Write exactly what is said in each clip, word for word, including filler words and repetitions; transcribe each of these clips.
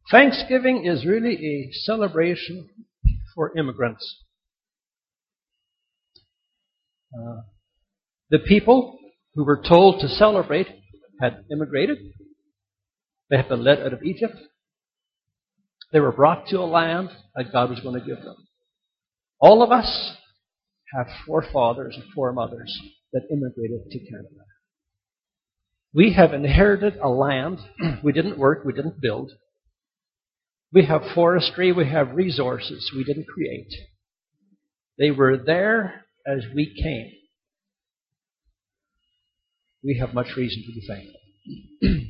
Thanksgiving is really a celebration for immigrants. Uh, the people who were told to celebrate had immigrated. They had been led out of Egypt. They were brought to a land that God was going to give them. All of us have forefathers and foremothers that immigrated to Canada. We have inherited a land. We didn't work, we didn't build. We have forestry, we have resources we didn't create. They were there as we came. We have much reason to be thankful.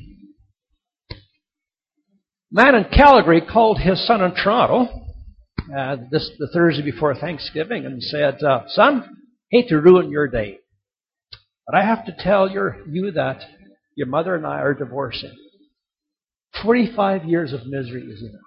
A man in Calgary called his son in Toronto uh, this the Thursday before Thanksgiving and said, uh, "Son, hate to ruin your day, but I have to tell your, you that your mother and I are divorcing. Forty-five years of misery is enough."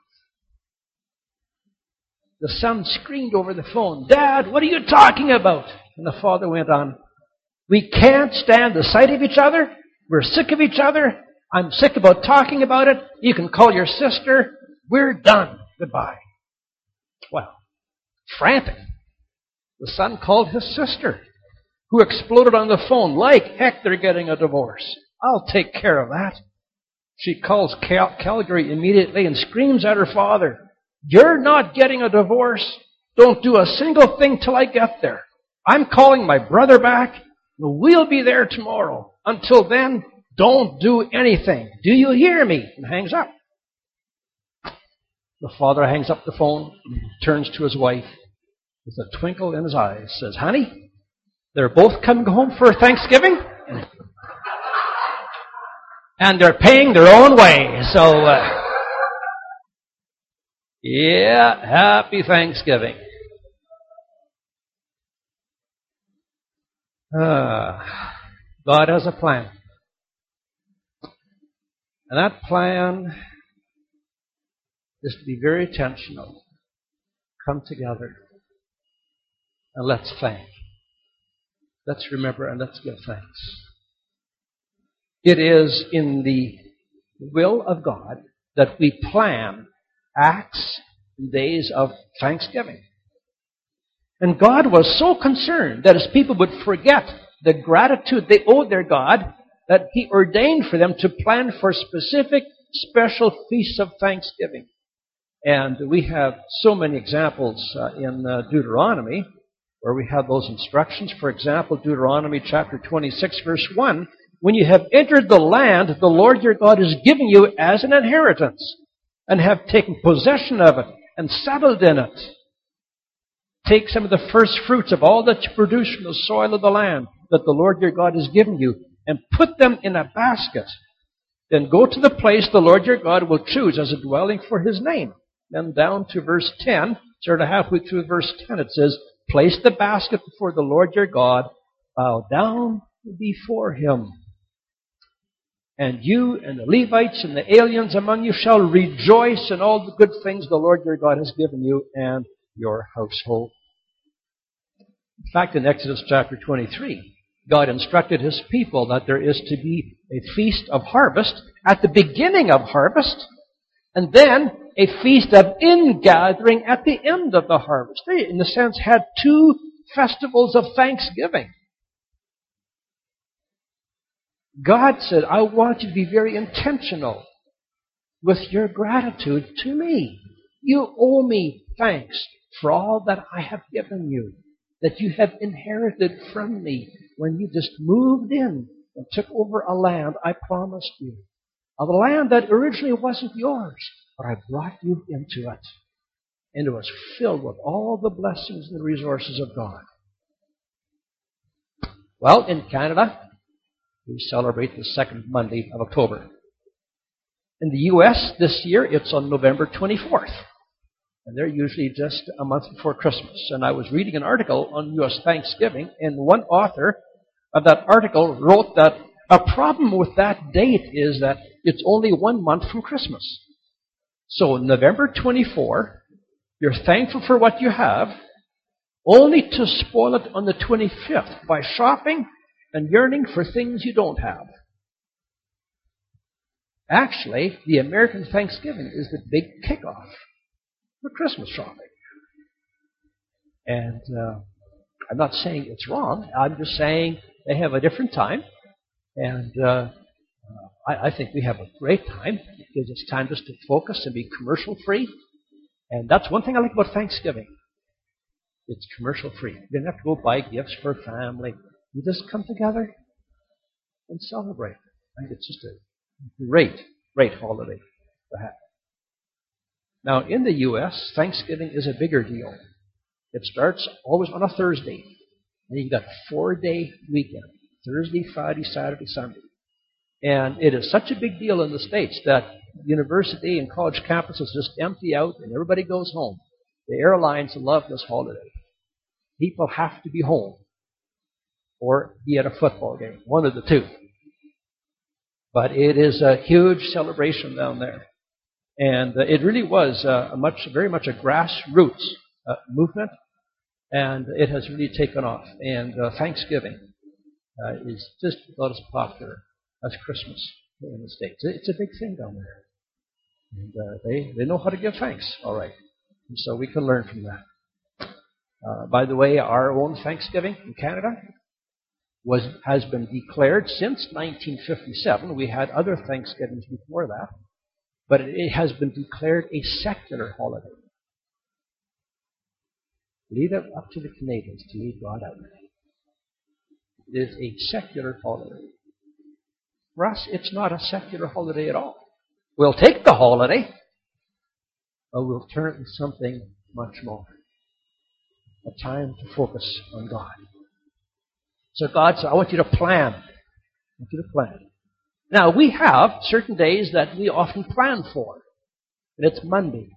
The son screamed over the phone, "Dad, what are you talking about?" And the father went on, "We can't stand the sight of each other. We're sick of each other. I'm sick about talking about it. You can call your sister. We're done. Goodbye." Well, frantic, the son called his sister, who exploded on the phone. "Like heck, they're getting a divorce. I'll take care of that." She calls Cal- Calgary immediately and screams at her father, "You're not getting a divorce. Don't do a single thing till I get there. I'm calling my brother back. We'll be there tomorrow. Until then, don't do anything. Do you hear me?" And hangs up. The father hangs up the phone, turns to his wife with a twinkle in his eyes, says, "Honey, they're both coming home for Thanksgiving, and they're paying their own way. So, uh, yeah, happy Thanksgiving." Uh, God has a plan. And that plan is to be very intentional. Come together and let's thank. Let's remember and let's give thanks. It is in the will of God that we plan acts and days of thanksgiving. And God was so concerned that his people would forget the gratitude they owed their God that he ordained for them to plan for specific, special feasts of thanksgiving. And we have so many examples uh, in uh, Deuteronomy where we have those instructions. For example, Deuteronomy chapter twenty-six, verse one, "When you have entered the land the Lord your God is giving you as an inheritance, and have taken possession of it and settled in it, take some of the first fruits of all that you produce from the soil of the land that the Lord your God has given you, and put them in a basket. Then go to the place the Lord your God will choose as a dwelling for his name." Then down to verse ten, sort of halfway through verse ten, it says, "Place the basket before the Lord your God, bow down before him. And you and the Levites and the aliens among you shall rejoice in all the good things the Lord your God has given you and your household." In fact, in Exodus chapter twenty-three, God instructed his people that there is to be a feast of harvest at the beginning of harvest, and then a feast of ingathering at the end of the harvest. They, in a sense, had two festivals of thanksgiving. God said, "I want you to be very intentional with your gratitude to me. You owe me thanks for all that I have given you, that you have inherited from me when you just moved in and took over a land I promised you. A land that originally wasn't yours, but I brought you into it. And it was filled with all the blessings and the resources of God." Well, in Canada, we celebrate the second Monday of October. In the U S this year, it's on November twenty-fourth. And they're usually just a month before Christmas. And I was reading an article on U S Thanksgiving, and one author of that article wrote that a problem with that date is that it's only one month from Christmas. So November twenty-fourth, you're thankful for what you have, only to spoil it on the twenty-fifth by shopping and yearning for things you don't have. Actually, the American Thanksgiving is the big kickoff for Christmas shopping. And uh, I'm not saying it's wrong. I'm just saying they have a different time. And uh, I, I think we have a great time because it's time just to focus and be commercial free. And that's one thing I like about Thanksgiving. It's commercial free. You don't have to go buy gifts for family. You just come together and celebrate. Right? It's just a great, great holiday to have. Now, in the U S, Thanksgiving is a bigger deal. It starts always on a Thursday. And you got a four-day weekend. Thursday, Friday, Saturday, Sunday. And it is such a big deal in the States that university and college campuses just empty out and everybody goes home. The airlines love this holiday. People have to be home or be at a football game, one of the two. But it is a huge celebration down there. And uh, it really was uh, a much, very much a grassroots uh, movement, and it has really taken off. And uh, Thanksgiving uh, is just about as popular as Christmas in the States. It's a big thing down there. And uh, they, they know how to give thanks, all right. And so we can learn from that. Uh, by the way, our own Thanksgiving in Canada was has been declared since nineteen fifty-seven. We had other Thanksgivings before that. But it has been declared a secular holiday. Leave it up to the Canadians to leave God out. It is a secular holiday. For us, it's not a secular holiday at all. We'll take the holiday, but we'll turn it into something much more. A time to focus on God. So God said, I want you to plan. I want you to plan. Now, we have certain days that we often plan for. And it's Monday.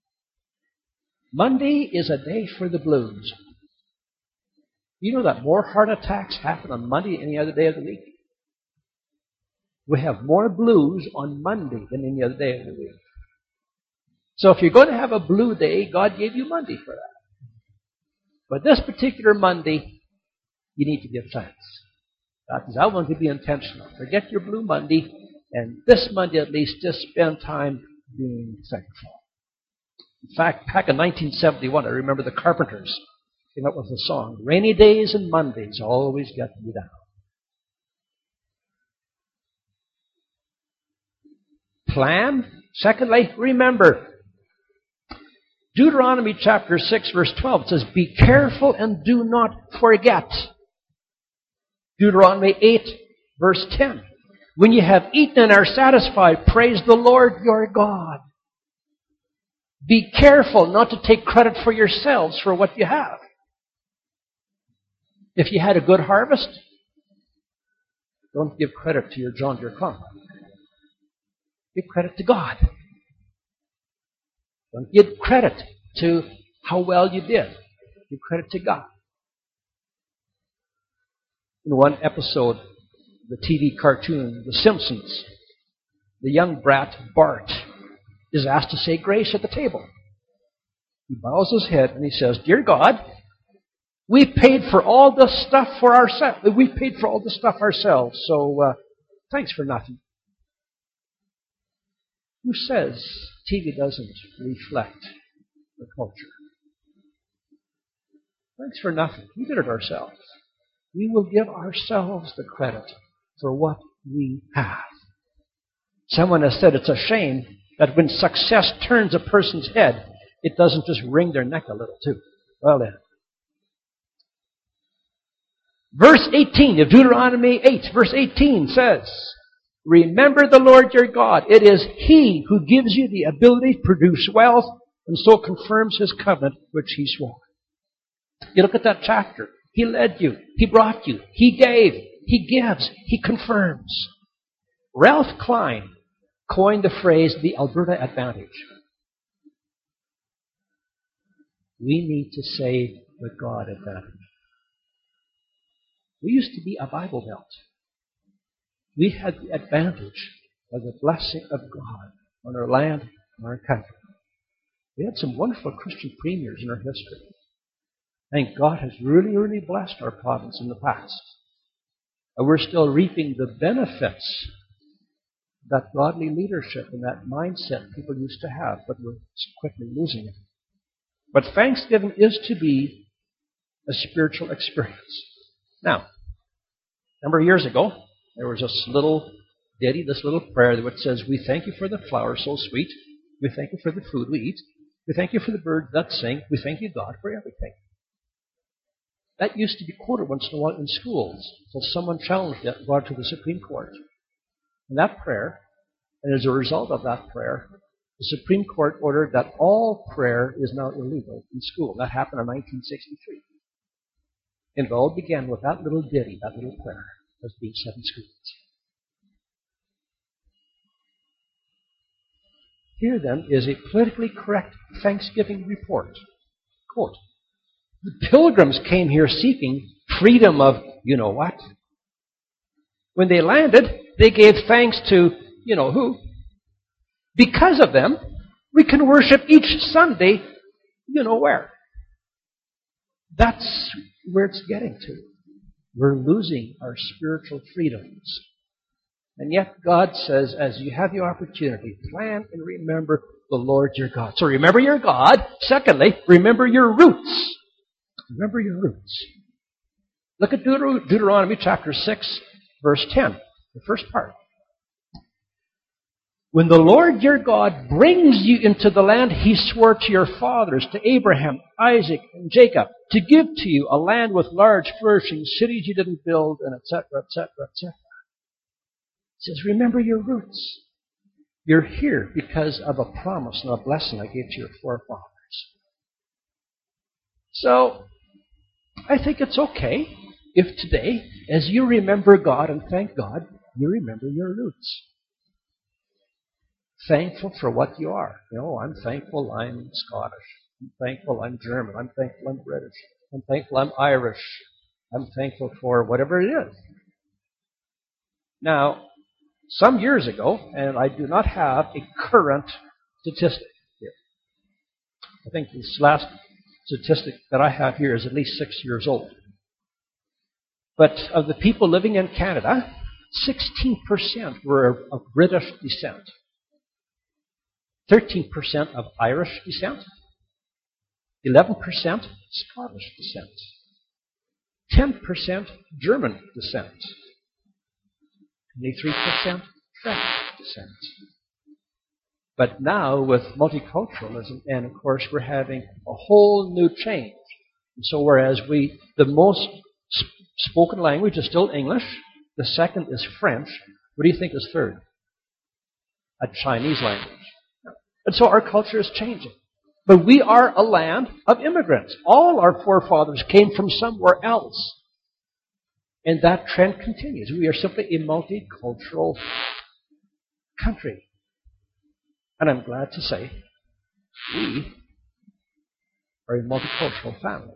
Monday is a day for the blues. You know that more heart attacks happen on Monday than any other day of the week? We have more blues on Monday than any other day of the week. So if you're going to have a blue day, God gave you Monday for that. But this particular Monday, you need to give thanks. God says, I want to be intentional. Forget your blue Monday, and this Monday at least, just spend time being thankful. In fact, back in nineteen seventy-one, I remember the Carpenters came up with a song, Rainy Days and Mondays Always Get Me Down. Plan. Secondly, remember. Deuteronomy chapter six, verse twelve says, be careful and do not forget. Deuteronomy eight, verse ten. When you have eaten and are satisfied, praise the Lord your God. Be careful not to take credit for yourselves for what you have. If you had a good harvest, don't give credit to your John Deere combine. Give credit to God. Don't give credit to how well you did. Give credit to God. In one episode, the T V cartoon, The Simpsons, the young brat, Bart, is asked to say grace at the table. He bows his head and he says, Dear God, we paid for all this stuff for ourselves. We paid for all this stuff ourselves, so uh, thanks for nothing. Who says T V doesn't reflect the culture? Thanks for nothing. We did it ourselves. We will give ourselves the credit for what we have. Someone has said it's a shame that when success turns a person's head, it doesn't just wring their neck a little too. Well then. Verse eighteen of Deuteronomy eight, verse eighteen says, remember the Lord your God. It is He who gives you the ability to produce wealth and so confirms His covenant which He swore. You look at that chapter. He led you. He brought you. He gave. He gives. He confirms. Ralph Klein coined the phrase the Alberta advantage. We need to say the God advantage. We used to be a Bible Belt. We had the advantage of the blessing of God on our land and our country. We had some wonderful Christian premiers in our history. I think God has really, really blessed our province in the past. And we're still reaping the benefits, that godly leadership and that mindset people used to have, but we're quickly losing it. But Thanksgiving is to be a spiritual experience. Now, a number of years ago, there was this little ditty, this little prayer that says, "We thank you for the flowers so sweet. We thank you for the food we eat. We thank you for the birds that sing. We thank you, God, for everything." That used to be quoted once in a while in schools until someone challenged it and brought it to the Supreme Court. And that prayer, and as a result of that prayer, the Supreme Court ordered that all prayer is now illegal in school. That happened in nineteen sixty-three. And it all began with that little ditty, that little prayer, as being said in schools. Here, then, is a politically correct Thanksgiving report. Quote, "The pilgrims came here seeking freedom of you-know-what. When they landed, they gave thanks to you-know-who. Because of them, we can worship each Sunday you-know-where." That's where it's getting to. We're losing our spiritual freedoms. And yet God says, as you have the opportunity, plan and remember the Lord your God. So remember your God. Secondly, remember your roots. Remember your roots. Look at Deut- Deuteronomy chapter six, verse ten, the first part. "When the Lord your God brings you into the land he swore to your fathers, to Abraham, Isaac, and Jacob, to give to you a land with large, flourishing cities you didn't build, and et cetera, et cetera, et cetera" It says, remember your roots. You're here because of a promise and a blessing I gave to your forefathers. So, I think it's okay if today, as you remember God and thank God, you remember your roots. Thankful for what you are. You know, I'm thankful I'm Scottish. I'm thankful I'm German. I'm thankful I'm British. I'm thankful I'm Irish. I'm thankful for whatever it is. Now, some years ago, and I do not have a current statistic here. I think this last statistic that I have here is at least six years old. But of the people living in Canada, sixteen percent were of British descent. thirteen percent of Irish descent. eleven percent Scottish descent. ten percent German descent. twenty-three percent French descent. But now with multiculturalism, and of course we're having a whole new change. And so whereas we, the most spoken language is still English, the second is French, what do you think is third? A Chinese language. And so our culture is changing. But we are a land of immigrants. All our forefathers came from somewhere else. And that trend continues. We are simply a multicultural country. And I'm glad to say we are a multicultural family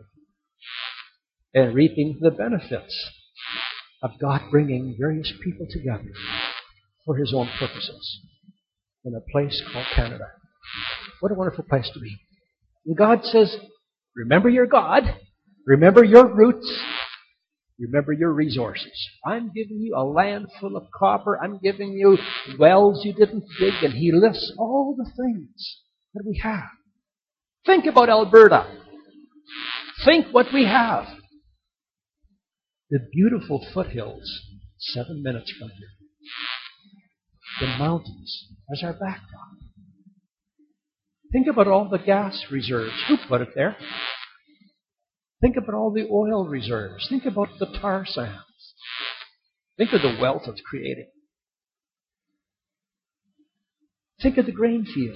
and reaping the benefits of God bringing various people together for His own purposes in a place called Canada. What a wonderful place to be. And God says, remember your God, remember your roots, remember your resources. I'm giving you a land full of copper. I'm giving you wells you didn't dig. And He lists all the things that we have. Think about Alberta. Think what we have. The beautiful foothills, seven minutes from here. The mountains as our backdrop. Think about all the gas reserves. Who put it there? Think about all the oil reserves. Think about the tar sands. Think of the wealth it's creating. Think of the grain fields.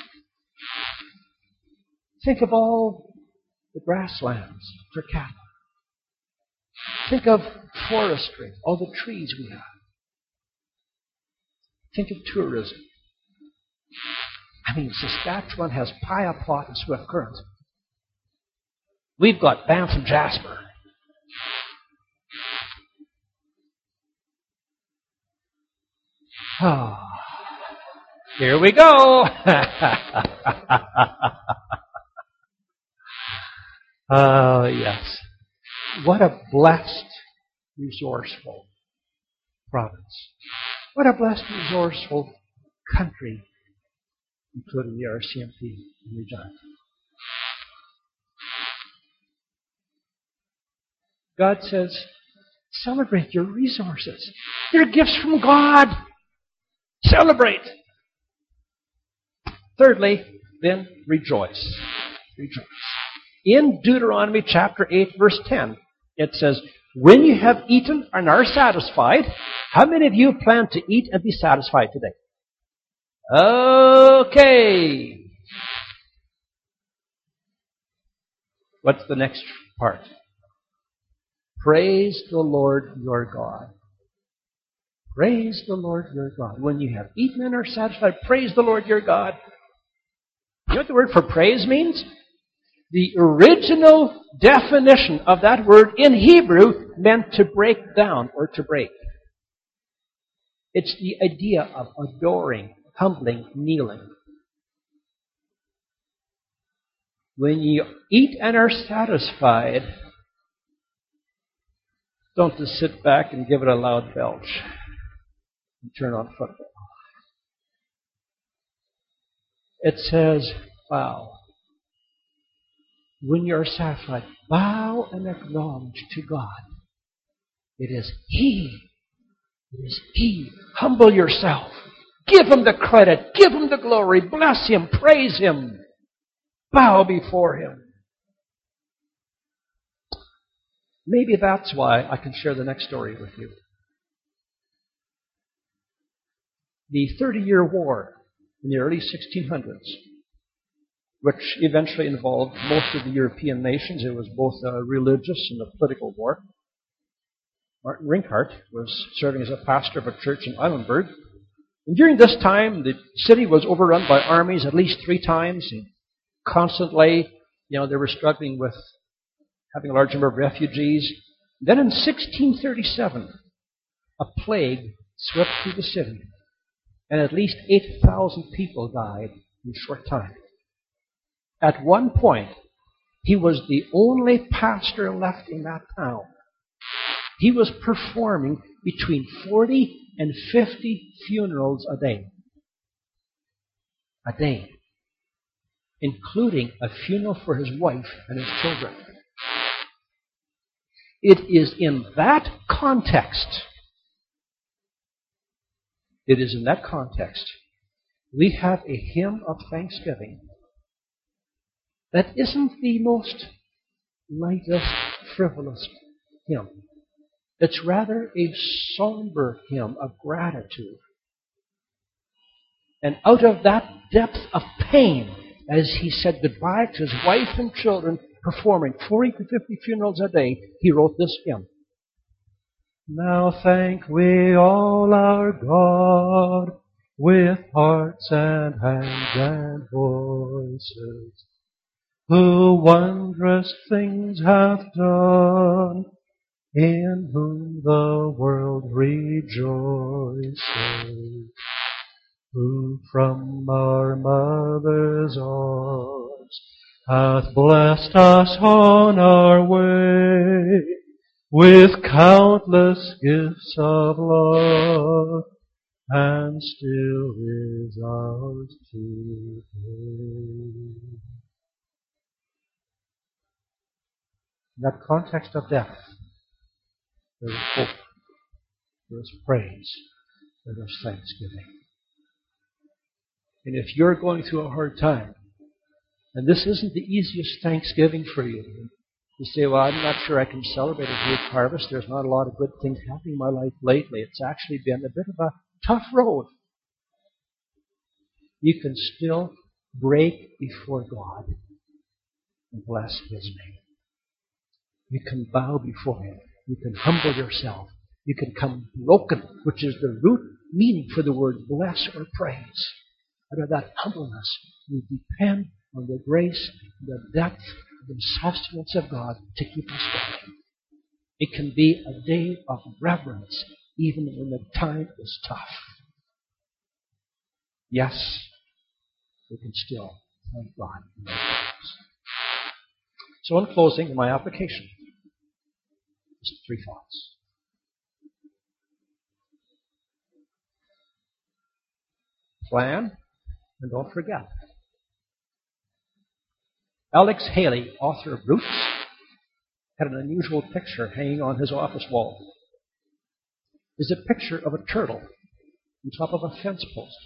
Think of all the grasslands for cattle. Think of forestry, all the trees we have. Think of tourism. I mean, Saskatchewan has Piapot and Swift Current. We've got Banff and Jasper. Oh, here we go. Oh, yes. What a blessed, resourceful province. What a blessed, resourceful country, including the R C M P in Regina. God says, celebrate your resources. They're gifts from God. Celebrate. Thirdly, then, rejoice. Rejoice. In Deuteronomy chapter eight, verse ten, it says, when you have eaten and are satisfied, how many of you plan to eat and be satisfied today? Okay. What's the next part? Praise the Lord your God. Praise the Lord your God. When you have eaten and are satisfied, praise the Lord your God. You know what the word for praise means? The original definition of that word in Hebrew meant to break down or to break. It's the idea of adoring, humbling, kneeling. When you eat and are satisfied, don't just sit back and give it a loud belch and turn on football. It says, bow. When you're satisfied, bow and acknowledge to God. It is He. It is He. Humble yourself. Give Him the credit. Give Him the glory. Bless Him. Praise Him. Bow before Him. Maybe that's why I can share the next story with you. The Thirty-Year War in the early sixteen hundreds, which eventually involved most of the European nations. It was both a religious and a political war. Martin Rinkhart was serving as a pastor of a church in Eilenberg. And during this time, the city was overrun by armies at least three times. And constantly, you know, they were struggling with having a large number of refugees. Then in sixteen thirty-seven, a plague swept through the city. And at least eight thousand people died in a short time. At one point, he was the only pastor left in that town. He was performing between forty and fifty funerals a day. A day. Including a funeral for his wife and his children. It is in that context, it is in that context, we have a hymn of thanksgiving that isn't the most lightest, frivolous hymn. It's rather a somber hymn of gratitude. And out of that depth of pain, as he said goodbye to his wife and children, performing forty to fifty funerals a day, he wrote this hymn. Now thank we all our God with hearts and hands and voices, who wondrous things hath done, in whom the world rejoices, who from our mother's arms hath blessed us on our way with countless gifts of love, and still is ours today. In that context of death, there is hope, there is praise, there is thanksgiving. And if you're going through a hard time, and this isn't the easiest Thanksgiving for you, you say, well, I'm not sure I can celebrate a huge harvest. There's not a lot of good things happening in my life lately. It's actually been a bit of a tough road. You can still break before God and bless His name. You can bow before Him. You can humble yourself. You can come broken, which is the root meaning for the word bless or praise. Out of that humbleness, we depend on the grace, the depth, the sustenance of God to keep us going. It can be a day of reverence, even when the time is tough. Yes, we can still thank God in those times. So in closing, in my application, just three thoughts. plan, and don't forget. Alex Haley, author of Roots, had an unusual picture hanging on his office wall. It's a picture of a turtle on top of a fence post.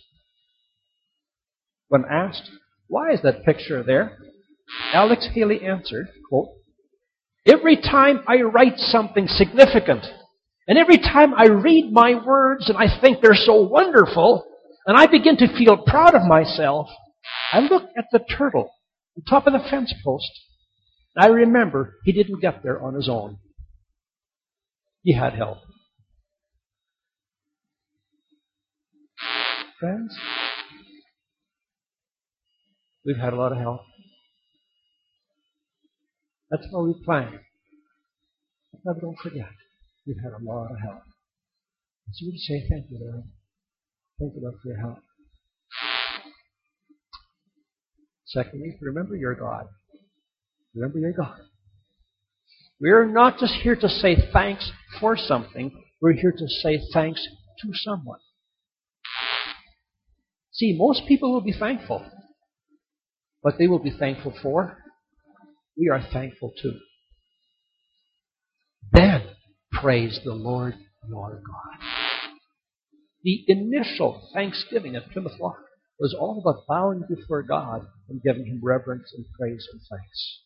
When asked, why is that picture there? Alex Haley answered, quote, every time I write something significant, and every time I read my words and I think they're so wonderful, and I begin to feel proud of myself, I look at the turtle on top of the fence post, and I remember he didn't get there on his own. He had help. Friends, we've had a lot of help. That's why we plan. But don't forget, we've had a lot of help. So we say thank you, Lord. Thank you, Lord, for your help. Secondly, remember your God. Remember your God. We're not just here to say thanks for something. We're here to say thanks to someone. See, most people will be thankful. What they will be thankful for, we are thankful too. Then praise the Lord your God. The initial thanksgiving at Plymouth Rock was all about bowing before God and giving Him reverence and praise and thanks.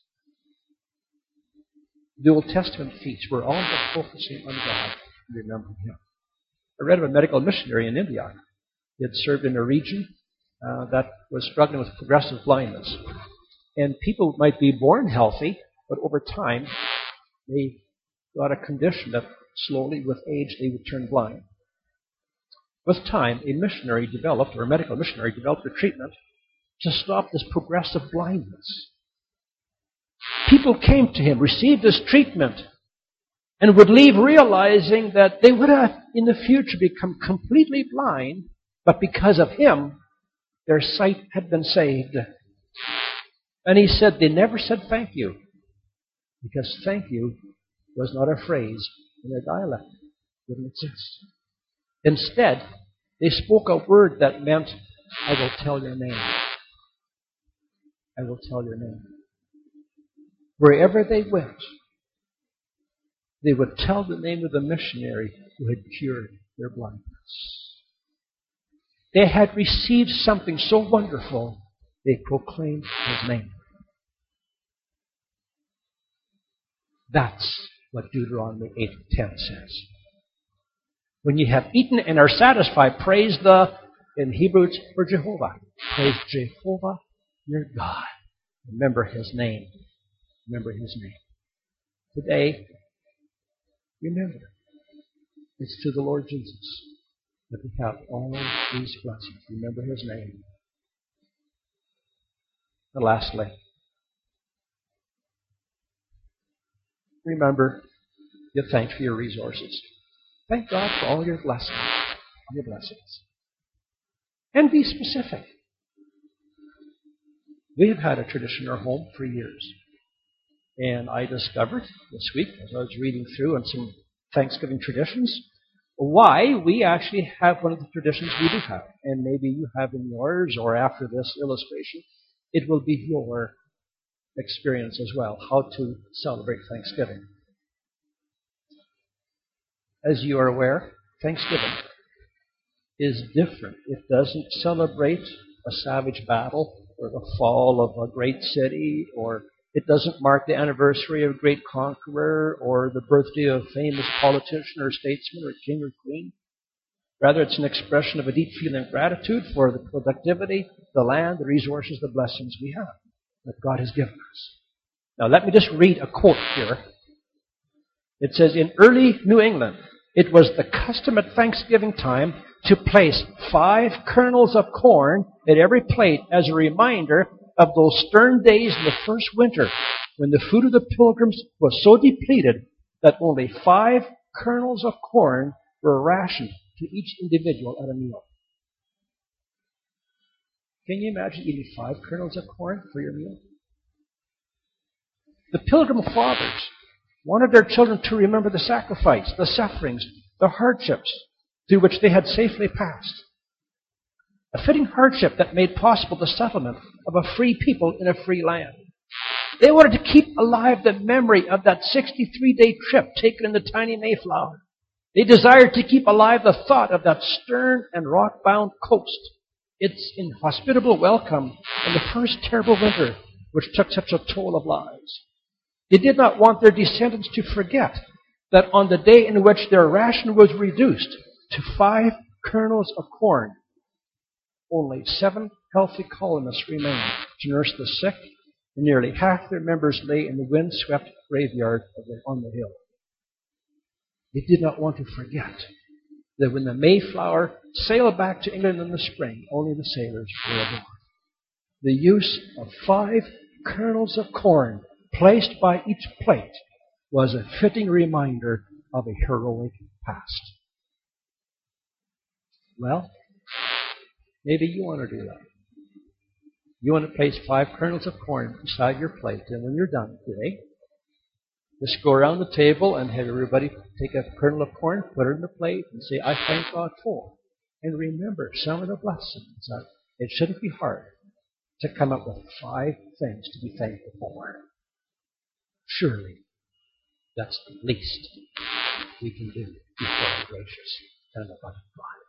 The Old Testament feasts were all about focusing on God and remembering Him. I read of a medical missionary in India. He had served in a region uh, that was struggling with progressive blindness. And people might be born healthy, but over time, they got a condition that slowly, with age, they would turn blind. With time, a missionary developed, or a medical missionary developed a treatment to stop this progressive blindness. People came to him, received this treatment, and would leave realizing that they would have, in the future, become completely blind, but because of him, their sight had been saved. And he said they never said thank you, because thank you was not a phrase in their dialect. It didn't exist. Instead, they spoke a word that meant, I will tell your name. I will tell your name. Wherever they went, they would tell the name of the missionary who had cured their blindness. They had received something so wonderful, they proclaimed His name. That's what Deuteronomy eight ten says. When you have eaten and are satisfied, praise the, in Hebrew, for Jehovah. Praise Jehovah, your God. Remember His name. Remember His name. Today, remember, it's to the Lord Jesus that we have all these blessings. Remember His name. And lastly, remember, give thanks for your resources. Thank God for all your blessings. All your blessings. And be specific. We have had a tradition in our home for years. And I discovered this week, as I was reading through on some Thanksgiving traditions, why we actually have one of the traditions we do have. And maybe you have in yours, or after this illustration, it will be your experience as well, how to celebrate Thanksgiving. As you are aware, Thanksgiving is different. It doesn't celebrate a savage battle or the fall of a great city, or it doesn't mark the anniversary of a great conqueror or the birthday of a famous politician or statesman or king or queen. Rather, it's an expression of a deep feeling of gratitude for the productivity, the land, the resources, the blessings we have that God has given us. Now, let me just read a quote here. It says, in early New England, it was the custom at Thanksgiving time to place five kernels of corn at every plate as a reminder of those stern days in the first winter when the food of the pilgrims was so depleted that only five kernels of corn were rationed to each individual at a meal. Can you imagine eating five kernels of corn for your meal? The Pilgrim Fathers wanted their children to remember the sacrifice, the sufferings, the hardships through which they had safely passed. A fitting hardship that made possible the settlement of a free people in a free land. They wanted to keep alive the memory of that sixty-three day trip taken in the tiny Mayflower. They desired to keep alive the thought of that stern and rock-bound coast, its inhospitable welcome in the first terrible winter which took such a toll of lives. They did not want their descendants to forget that on the day in which their ration was reduced to five kernels of corn, only seven healthy colonists remained to nurse the sick, and nearly half their members lay in the wind-swept graveyard of the, on the hill. They did not want to forget that when the Mayflower sailed back to England in the spring, only the sailors were aboard. The use of five kernels of corn placed by each plate was a fitting reminder of a heroic past. Well, maybe you want to do that. You want to place five kernels of corn beside your plate, and when you're done today, just go around the table and have everybody take a kernel of corn, put it in the plate, and say, I thank God for. And remember some of the blessings. It shouldn't be hard to come up with five things to be thankful for. Surely, that's the least we can do before our gracious and abundant God.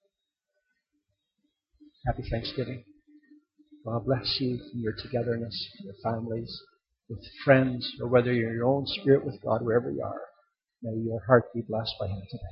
Happy Thanksgiving. God bless you in your togetherness, your families, with friends, or whether you're in your own spirit with God, wherever you are. May your heart be blessed by Him today.